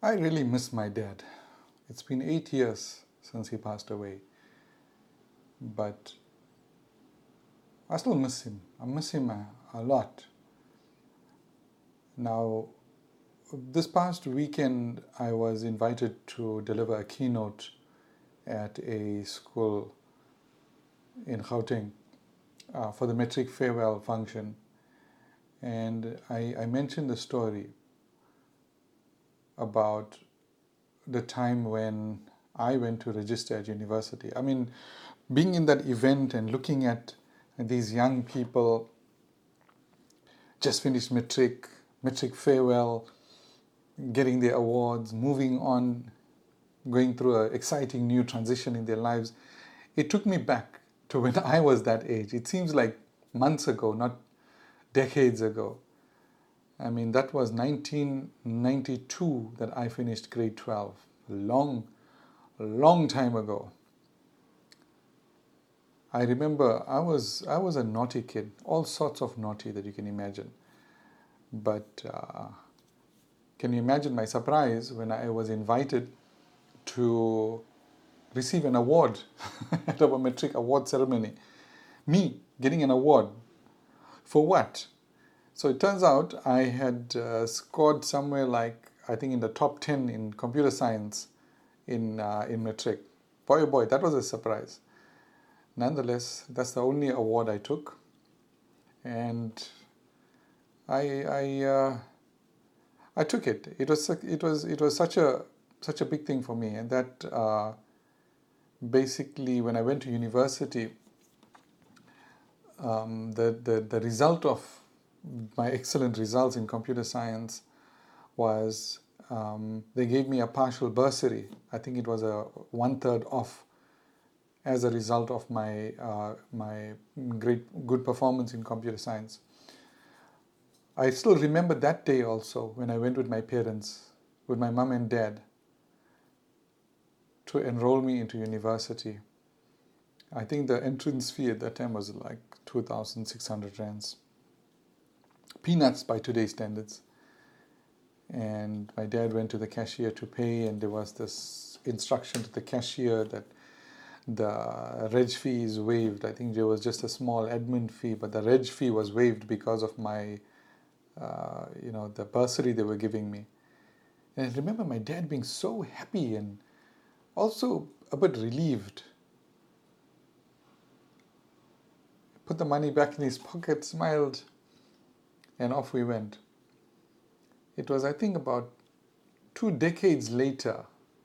I really miss my dad. It's been 8 years since he passed away, but I still miss him. I miss him a lot. Now, this past weekend, I was invited to deliver a keynote at a school in Gauteng for the metric farewell function. And I mentioned the story about the time when I went to register at university. I mean, being in that event and looking at these young people just finished metric farewell, getting their awards, moving on, going through an exciting new transition in their lives. It took me back to when I was that age. It seems like months ago, not decades ago. I mean, that was 1992 that I finished grade 12. A long time ago. I remember I was a naughty kid, all sorts of naughty that you can imagine. But can you imagine my surprise when I was invited to receive an award at our metric award ceremony? Me getting an award. For what? So it turns out I had scored somewhere like, I think in the top 10 in computer science in metric. Boy, oh boy, that was a surprise. Nonetheless, that's the only award I took. And I took it. It was such a big thing for me, and that basically when I went to university, the result of my excellent results in computer science was they gave me a partial bursary. I think it was a 1/3 off as a result of my good performance in computer science. I still remember that day also when I went with my parents, with my mom and dad, to enroll me into university. I think the entrance fee at that time was like 2,600 rands. Peanuts by today's standards. And my dad went to the cashier to pay, and there was this instruction to the cashier that the reg fee is waived. I think there was just a small admin fee, but the reg fee was waived because of my the bursary they were giving me. And I remember my dad being so happy and also a bit relieved. Put the money back in his pocket, smiled, and off we went. It was, I think, about 2 decades later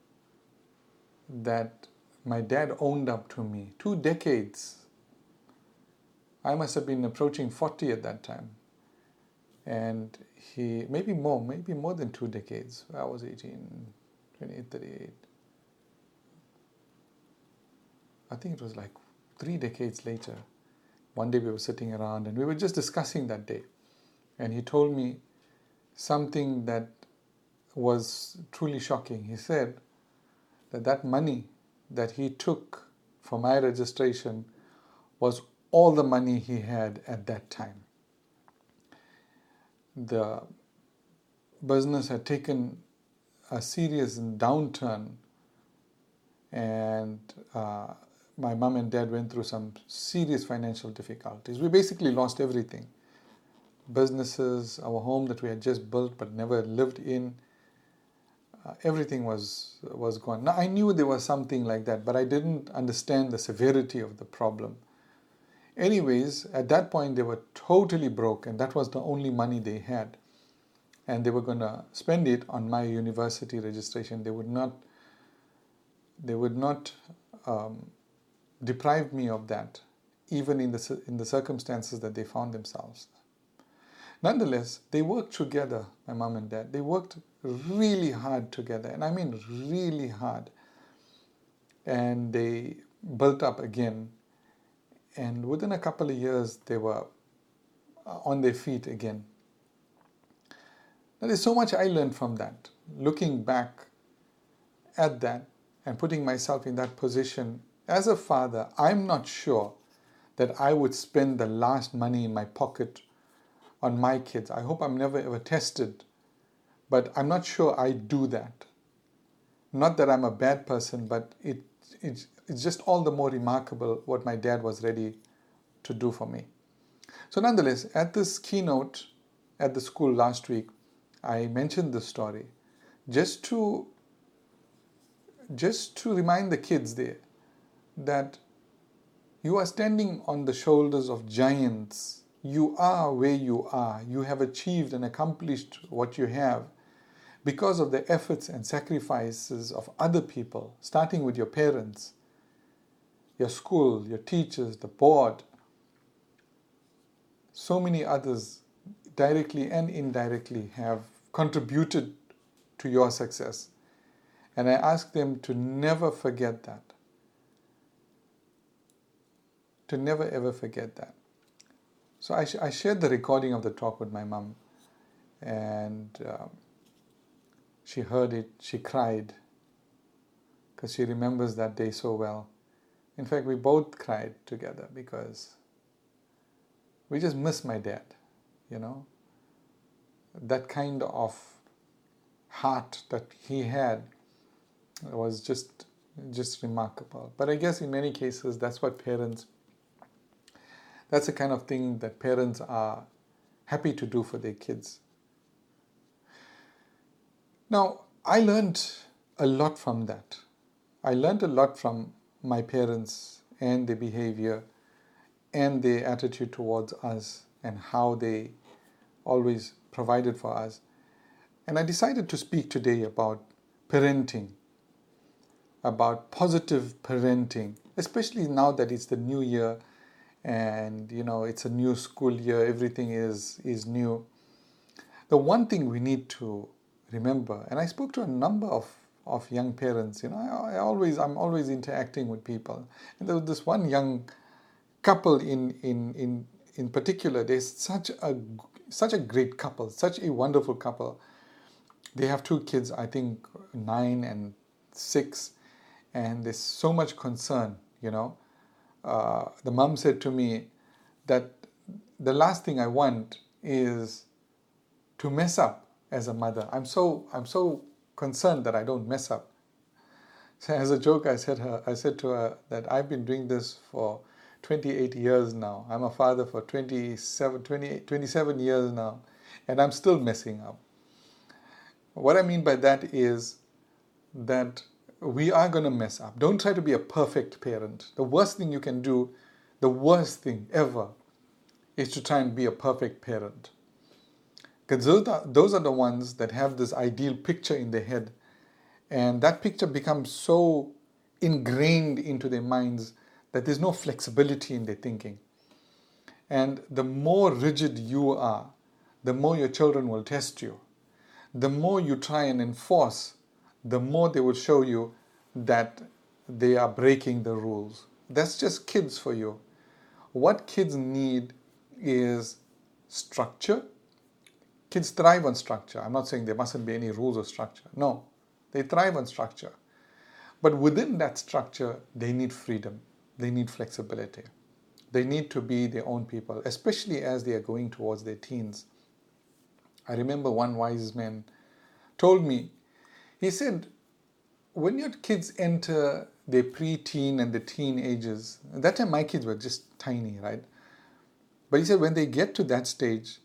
that my dad owned up to me. 2 decades. I must have been approaching 40 at that time. And he, maybe more than 2 decades. I was 18, 28, 38. I think it was like 3 decades later. One day we were sitting around and we were just discussing that day. And he told me something that was truly shocking. He said that money that he took for my registration was all the money he had at that time. The business had taken a serious downturn, and my mom and dad went through some serious financial difficulties. We basically lost everything. Businesses, our home that we had just built but never lived in, everything was gone. Now, I knew there was something like that, but I didn't understand the severity of the problem. Anyways, at that point, they were totally broke, and that was the only money they had. And they were going to spend it on my university registration. They would not deprive me of that, even in the circumstances that they found themselves. Nonetheless, they worked together, my mom and dad. They worked really hard together, and I mean really hard. And they built up again. And within a couple of years, they were on their feet again. Now, there's so much I learned from that. Looking back at that and putting myself in that position, as a father, I'm not sure that I would spend the last money in my pocket on my kids. I hope I'm never ever tested, but I'm not sure I do that. Not that I'm a bad person, but it's just all the more remarkable what my dad was ready to do for me. So nonetheless, at this keynote at the school last week, I mentioned this story just to remind the kids there that you are standing on the shoulders of giants. You are where you are. You have achieved and accomplished what you have because of the efforts and sacrifices of other people, starting with your parents, your school, your teachers, the board, so many others, directly and indirectly, have contributed to your success. And I ask them to never forget that. To never ever forget that. So I shared the recording of the talk with my mom, and she heard it, she cried, because she remembers that day so well. In fact, we both cried together because we just miss my dad, you know. That kind of heart that he had was just remarkable. But I guess in many cases, that's the kind of thing that parents are happy to do for their kids. Now, I learned a lot from that. I learned a lot from my parents and their behavior and their attitude towards us and how they always provided for us. And I decided to speak today about parenting, about positive parenting, especially now that it's the new year and, you know, it's a new school year, everything is new. The one thing we need to remember, and I spoke to a number of young parents, you know, I'm always interacting with people. And there was this one young couple in particular. There's such a great couple, such a wonderful couple. They have 2 kids, I think 9 and 6, and there's so much concern, you know. The mom said to me that the last thing I want is to mess up as a mother. I'm so concerned that I don't mess up. So as a joke, I said to her that I've been doing this for 28 years now. I'm a father for 27 years now, and I'm still messing up. What I mean by that is that we are going to mess up. Don't try to be a perfect parent. The worst thing you can do, the worst thing ever, is to try and be a perfect parent. Because those are the ones that have this ideal picture in their head, and that picture becomes so ingrained into their minds that there's no flexibility in their thinking. And the more rigid you are, the more your children will test you. The more you try and enforce, the more they will show you that they are breaking the rules. That's just kids for you. What kids need is structure. Kids thrive on structure. I'm not saying there mustn't be any rules or structure. No, they thrive on structure. But within that structure, they need freedom. They need flexibility. They need to be their own people, especially as they are going towards their teens. I remember one wise man told me, he said, when your kids enter their pre-teen and the teen ages, at that time my kids were just tiny, right? But he said when they get to that stage,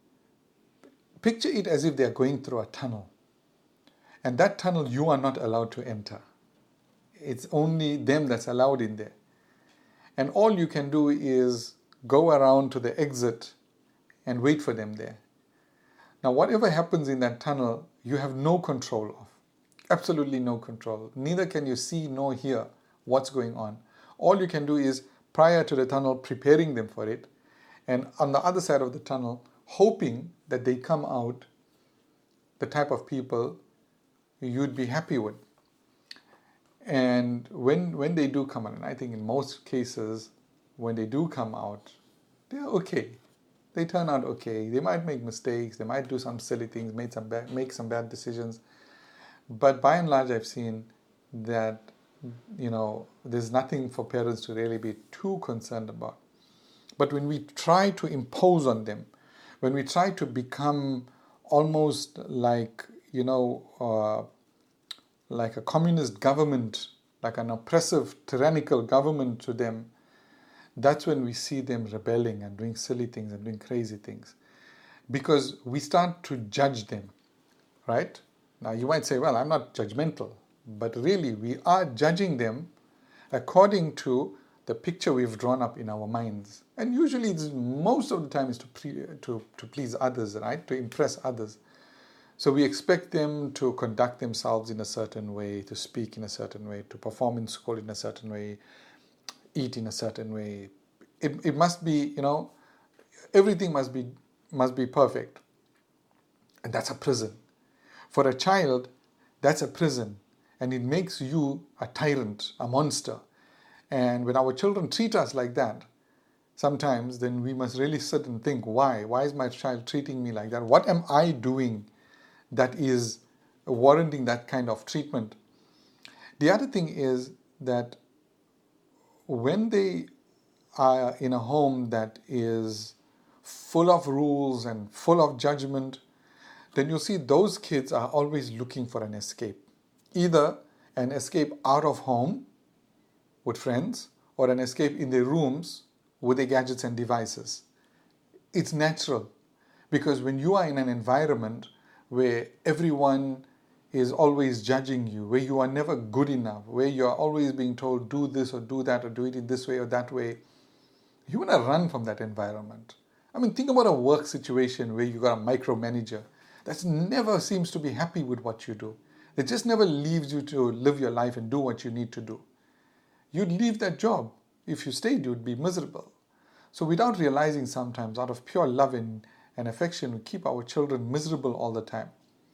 picture it as if they are going through a tunnel. And that tunnel you are not allowed to enter. It's only them that's allowed in there. And all you can do is go around to the exit and wait for them there. Now, whatever happens in that tunnel, you have no control of. Absolutely no control. Neither can you see nor hear what's going on. All you can do is, prior to the tunnel, preparing them for it. And on the other side of the tunnel, hoping that they come out the type of people you'd be happy with. And when they do come out, and I think in most cases, when they do come out, they're okay. They turn out okay. They might make mistakes. They might do some silly things, make some bad decisions. But by and large, I've seen that, you know, there's nothing for parents to really be too concerned about. But when we try to impose on them, when we try to become almost like, like a communist government, like an oppressive, tyrannical government to them, that's when we see them rebelling and doing silly things and doing crazy things. Because we start to judge them, right? Now you might say, well, I'm not judgmental, but really we are judging them according to the picture we've drawn up in our minds. And usually most of the time is to please others, right? To impress others. So we expect them to conduct themselves in a certain way, to speak in a certain way, to perform in school in a certain way, eat in a certain way. It must be, everything must be perfect. And that's a prison. For a child, that's a prison. And it makes you a tyrant, a monster. And when our children treat us like that, sometimes then we must really sit and think, why? Why is my child treating me like that? What am I doing that is warranting that kind of treatment? The other thing is that when they are in a home that is full of rules and full of judgment, then you'll see those kids are always looking for an escape. Either an escape out of home with friends or an escape in their rooms with their gadgets and devices. It's natural, because when you are in an environment where everyone is always judging you, where you are never good enough, where you are always being told do this or do that or do it in this way or that way, you want to run from that environment. I mean, think about a work situation where you got a micromanager that never seems to be happy with what you do. It just never leaves you to live your life and do what you need to do. You'd leave that job. If you stayed, you'd be miserable. So without realizing, sometimes out of pure love and affection, we keep our children miserable all the time.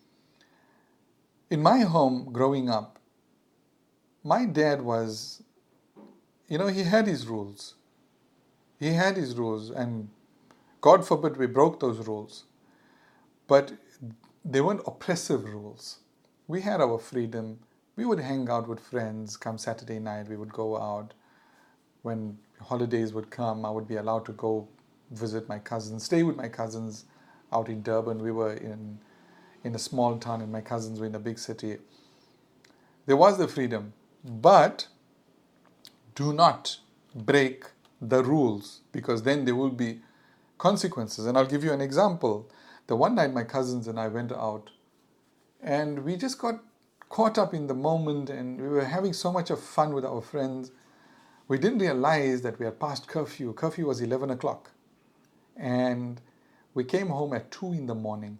In my home growing up, my dad was, he had his rules. He had his rules, and God forbid we broke those rules. But they weren't oppressive rules. We had our freedom. We would hang out with friends. Come Saturday night, we would go out. When holidays would come, I would be allowed to go visit my cousins, stay with my cousins out in Durban. We were in a small town and my cousins were in a big city. There was the freedom, but do not break the rules, because then there will be consequences. And I'll give you an example. The one night my cousins and I went out and we just got caught up in the moment and we were having so much of fun with our friends. We didn't realize that we had passed curfew. Curfew was 11 o'clock. And we came home at 2 in the morning.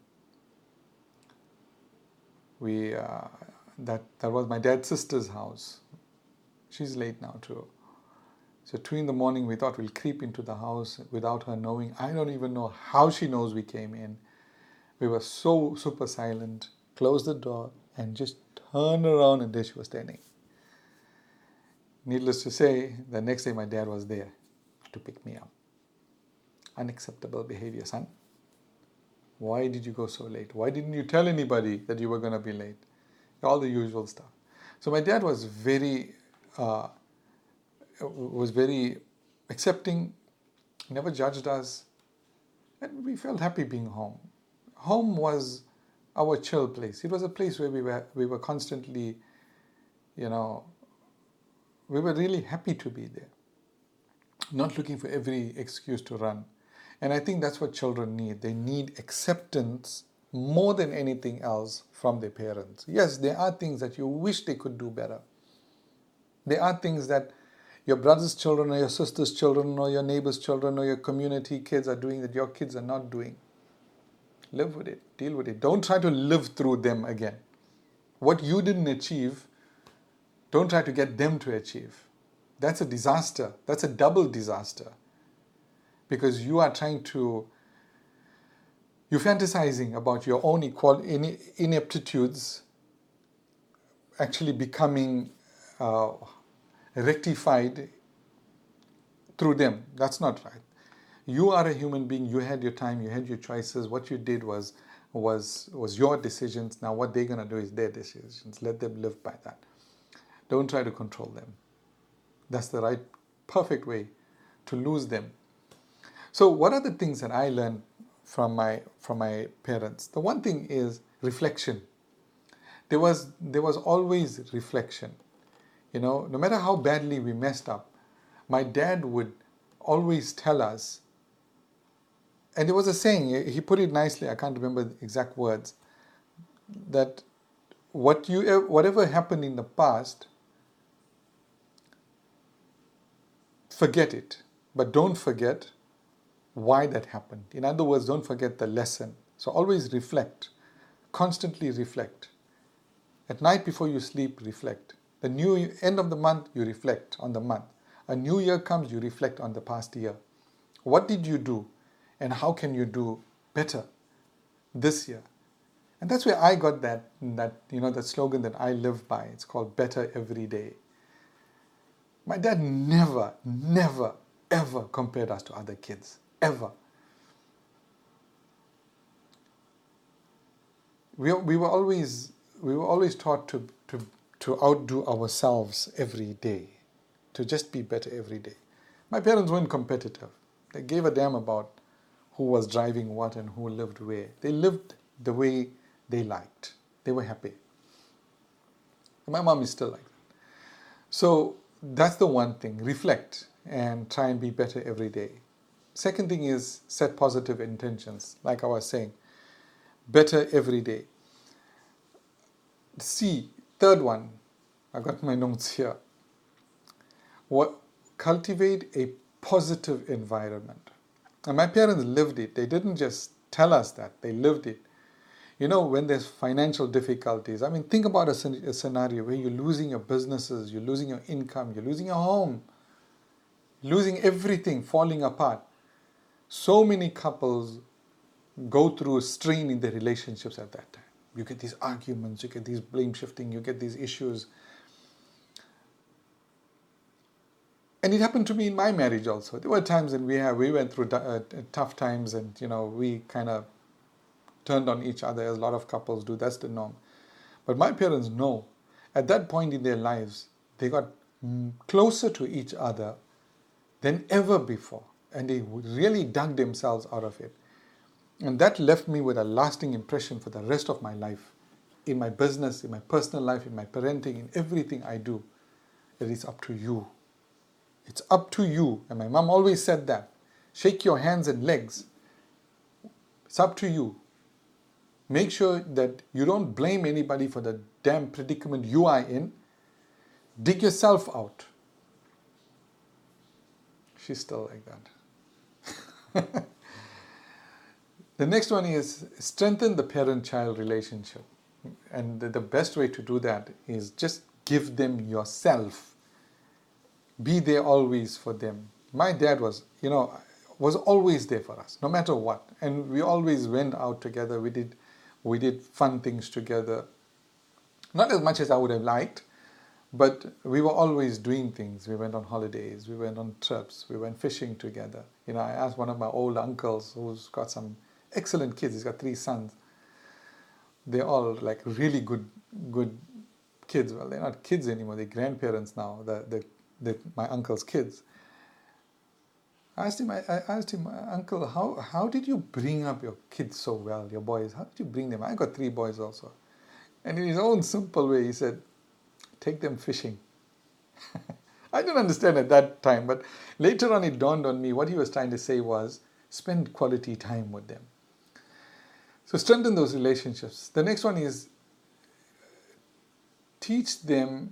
That was my dad's sister's house. She's late now too. So 2 in the morning, we thought we'll creep into the house without her knowing. I don't even know how she knows we came in. We were so super silent, closed the door, and just turned around, and there she was standing. Needless to say, the next day my dad was there to pick me up. Unacceptable behavior, son. Why did you go so late? Why didn't you tell anybody that you were going to be late? All the usual stuff. So my dad was very accepting, never judged us, and we felt happy being home. Home was our chill place. It was a place where we were constantly, we were really happy to be there, not looking for every excuse to run. And I think that's what children need. They need acceptance more than anything else from their parents. Yes, there are things that you wish they could do better. There are things that your brother's children or your sister's children or your neighbor's children or your community kids are doing that your kids are not doing. Live with it. Deal with it. Don't try to live through them again. What you didn't achieve, don't try to get them to achieve. That's a disaster. That's a double disaster. Because you're fantasizing about your own ineptitudes actually becoming rectified through them. That's not right. You are a human being. You had your time. You had your choices. What you did was your decisions. Now what they're going to do is their decisions. Let them live by that. Don't try to control them. That's the right, perfect way to lose them. So what are the things that I learned from my parents? The one thing is reflection. there was always reflection. No matter how badly we messed up, my dad would always tell us, and there was a saying, he put it nicely, I can't remember the exact words, that whatever happened in the past, forget it, but don't forget why that happened. In other words, don't forget the lesson. So always reflect, constantly reflect. At night before you sleep, reflect. The new end of the month, you reflect on the month. A new year comes, you reflect on the past year. What did you do, and how can you do better this year? And that's where I got that slogan that I live by. It's called Better Every Day. My dad never, ever compared us to other kids. Ever. We were always taught to outdo ourselves every day, to just be better every day. My parents weren't competitive. They gave a damn about who was driving what and who lived where. They lived the way they liked. They were happy. And my mom is still like that. So that's the one thing. Reflect and try and be better every day. Second thing is set positive intentions, like I was saying. Better every day. Third one, I got my notes here. Cultivate a positive environment. And my parents lived it. They didn't just tell us that, they lived it. When there's financial difficulties, think about a scenario where you're losing your businesses, you're losing your income, you're losing your home, losing everything, falling apart. So many couples go through a strain in their relationships at that time. You get these arguments, you get these blame shifting, you get these issues. And it happened to me in my marriage also. There were times when we went through tough times, and we kind of turned on each other, as a lot of couples do. That's the norm. But my parents know, at that point in their lives, they got closer to each other than ever before, and they really dug themselves out of it. And that left me with a lasting impression for the rest of my life, in my business, in my personal life, in my parenting, in everything I do. It is up to you. It's up to you. And my mom always said that. Shake your hands and legs. It's up to you. Make sure that you don't blame anybody for the damn predicament you are in. Dig yourself out. She's still like that. The next one is strengthen the parent-child relationship. And the best way to do that is just give them yourself. Be there always for them. My dad was always there for us, no matter what. And we always went out together. We did fun things together. Not as much as I would have liked, but we were always doing things. We went on holidays, we went on trips, we went fishing together. I asked one of my old uncles who's got some excellent kids. He's got 3 sons. They're all like really good kids. Well, they're not kids anymore. They're grandparents now. My uncle's kids. I asked him, Uncle, how did you bring up your kids so well, your boys? How did you bring them? I got 3 boys also. And in his own simple way, he said, take them fishing. I didn't understand at that time, but later on it dawned on me what he was trying to say was spend quality time with them. So strengthen those relationships. The next one is teach them.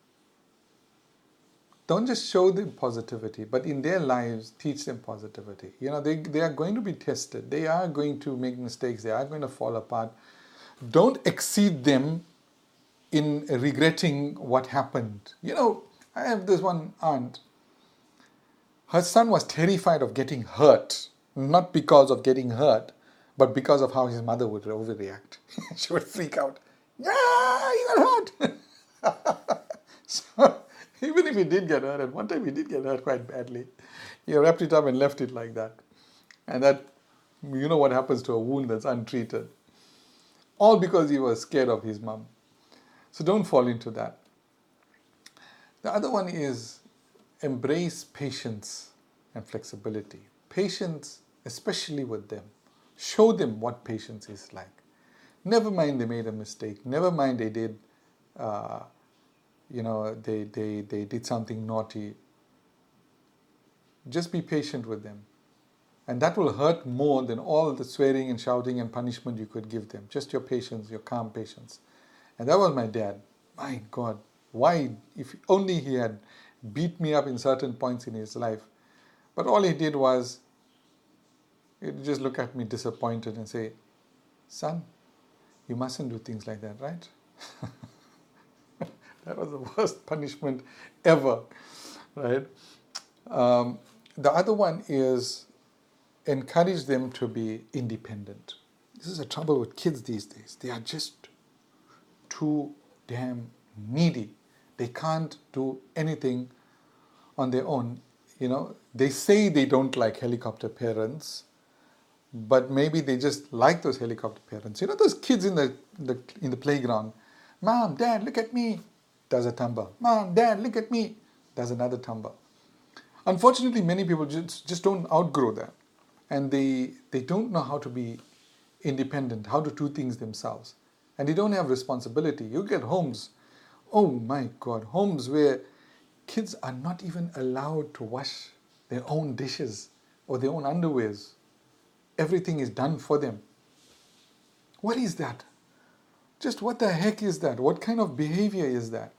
Don't just show them positivity, but in their lives, teach them positivity. They are going to be tested. They are going to make mistakes. They are going to fall apart. Don't exceed them in regretting what happened. I have this one aunt. Her son was terrified of getting hurt, not because of getting hurt, but because of how his mother would overreact. She would freak out. Yeah, he got hurt. So, even if he did get hurt, and one time he did get hurt quite badly, he wrapped it up and left it like that. And that, what happens to a wound that's untreated. All because he was scared of his mom. So don't fall into that. The other one is embrace patience and flexibility. Patience, especially with them. Show them what patience is like. Never mind they made a mistake. Never mind they did, they did something naughty. Just be patient with them. And that will hurt more than all the swearing and shouting and punishment you could give them. Just your patience, your calm patience. And that was my dad. My God, why? If only he had beat me up in certain points in his life. But all he did was, he'd just look at me disappointed and say, son, you mustn't do things like that, right? That was the worst punishment ever, right? The other one is encourage them to be independent. This is the trouble with kids these days. They are just too damn needy. They can't do anything on their own. They say they don't like helicopter parents, but maybe they just like those helicopter parents. Those kids in the playground. Mom, Dad, look at me. Does a tumble. Mom, Dad, look at me. Does another tumble. Unfortunately, many people just don't outgrow that. And they don't know how to be independent, how to do things themselves. And they don't have responsibility. You get homes, oh my God, homes where kids are not even allowed to wash their own dishes or their own underwears. Everything is done for them. What is that? Just what the heck is that? What kind of behavior is that?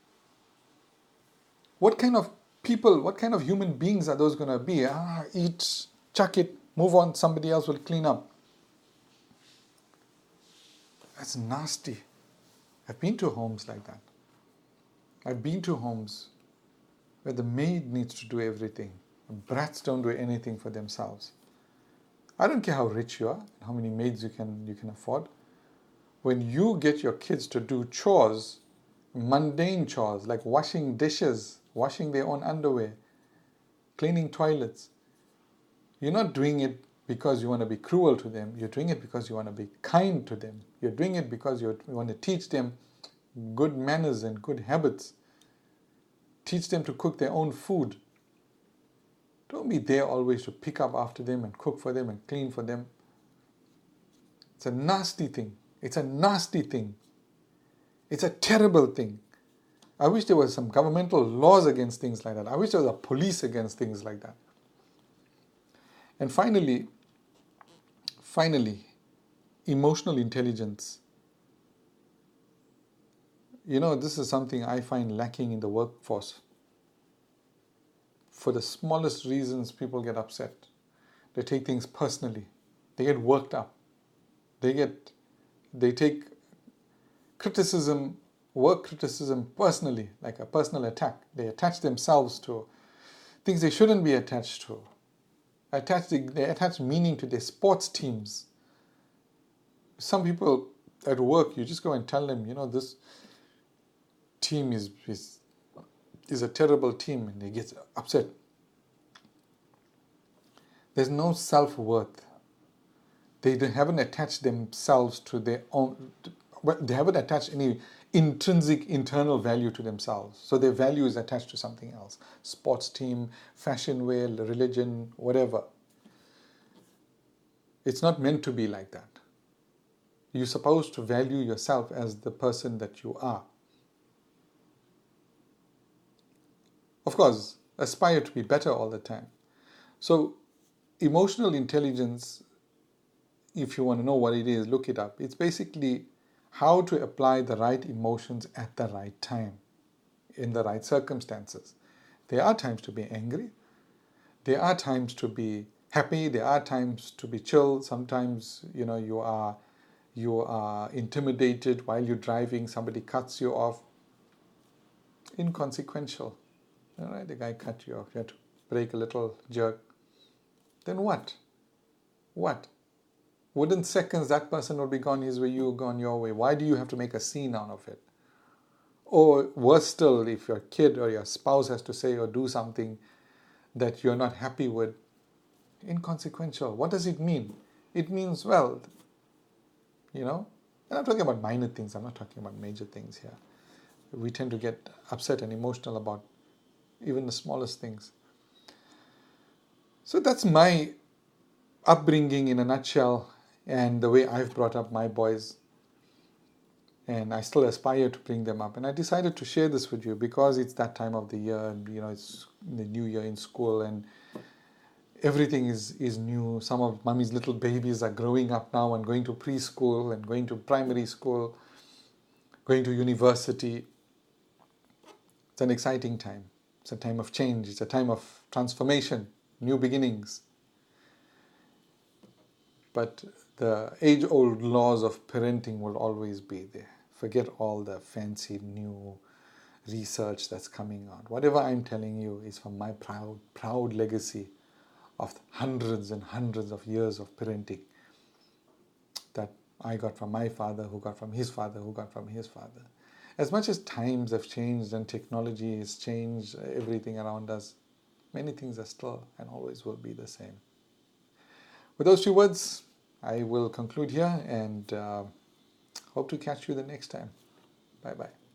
What kind of people, what kind of human beings are those going to be? Eat, chuck it, move on, somebody else will clean up. That's nasty. I've been to homes like that. I've been to homes where the maid needs to do everything. Brats don't do anything for themselves. I don't care how rich you are, how many maids you can afford. When you get your kids to do chores, mundane chores like washing dishes, washing their own underwear, cleaning toilets, you're not doing it because you want to be cruel to them. You're doing it because you want to be kind to them. You're doing it because you want to teach them good manners and good habits. Teach them to cook their own food. Don't be there always to pick up after them and cook for them and clean for them. It's a nasty thing. It's a nasty thing. It's a terrible thing. I wish there was some governmental laws against things like that. I wish there was a police against things like that. And finally, emotional intelligence. This is something I find lacking in the workforce. For the smallest reasons, people get upset. They take things personally. They get worked up. They take criticism, work criticism personally, like a personal attack. They attach themselves to things they shouldn't be attached to. They attach meaning to their sports teams. Some people at work, you just go and tell them, this team is a terrible team, and they get upset. There's no self-worth. They haven't attached themselves to their own, they haven't attached any intrinsic internal value to themselves. So their value is attached to something else. Sports team, fashion wear, religion, whatever. It's not meant to be like that. You're supposed to value yourself as the person that you are. Of course, aspire to be better all the time. So emotional intelligence, if you want to know what it is, look it up. It's basically how to apply the right emotions at the right time, in the right circumstances. There are times to be angry. There are times to be happy. There are times to be chill. Sometimes, you are intimidated while you're driving. Somebody cuts you off. Inconsequential. All right, the guy cut you off. You had to brake a little, jerk. Then what? What? Within seconds, that person will be gone his way, you gone your way. Why do you have to make a scene out of it? Or worse still, if your kid or your spouse has to say or do something that you're not happy with, inconsequential. What does it mean? It means, well, and I'm talking about minor things. I'm not talking about major things here. We tend to get upset and emotional about even the smallest things. So that's my upbringing in a nutshell, and the way I've brought up my boys. And I still aspire to bring them up. And I decided to share this with you because it's that time of the year, and it's the new year in school, and everything is new. Some of mommy's little babies are growing up now and going to preschool and going to primary school, going to university. It's an exciting time. It's a time of change. It's a time of transformation, new beginnings. But the age-old laws of parenting will always be there. Forget all the fancy new research that's coming out. Whatever I'm telling you is from my proud legacy of hundreds and hundreds of years of parenting that I got from my father, who got from his father, who got from his father. As much as times have changed and technology has changed everything around us, many things are still and always will be the same. With those two words, I will conclude here and hope to catch you the next time. Bye-bye.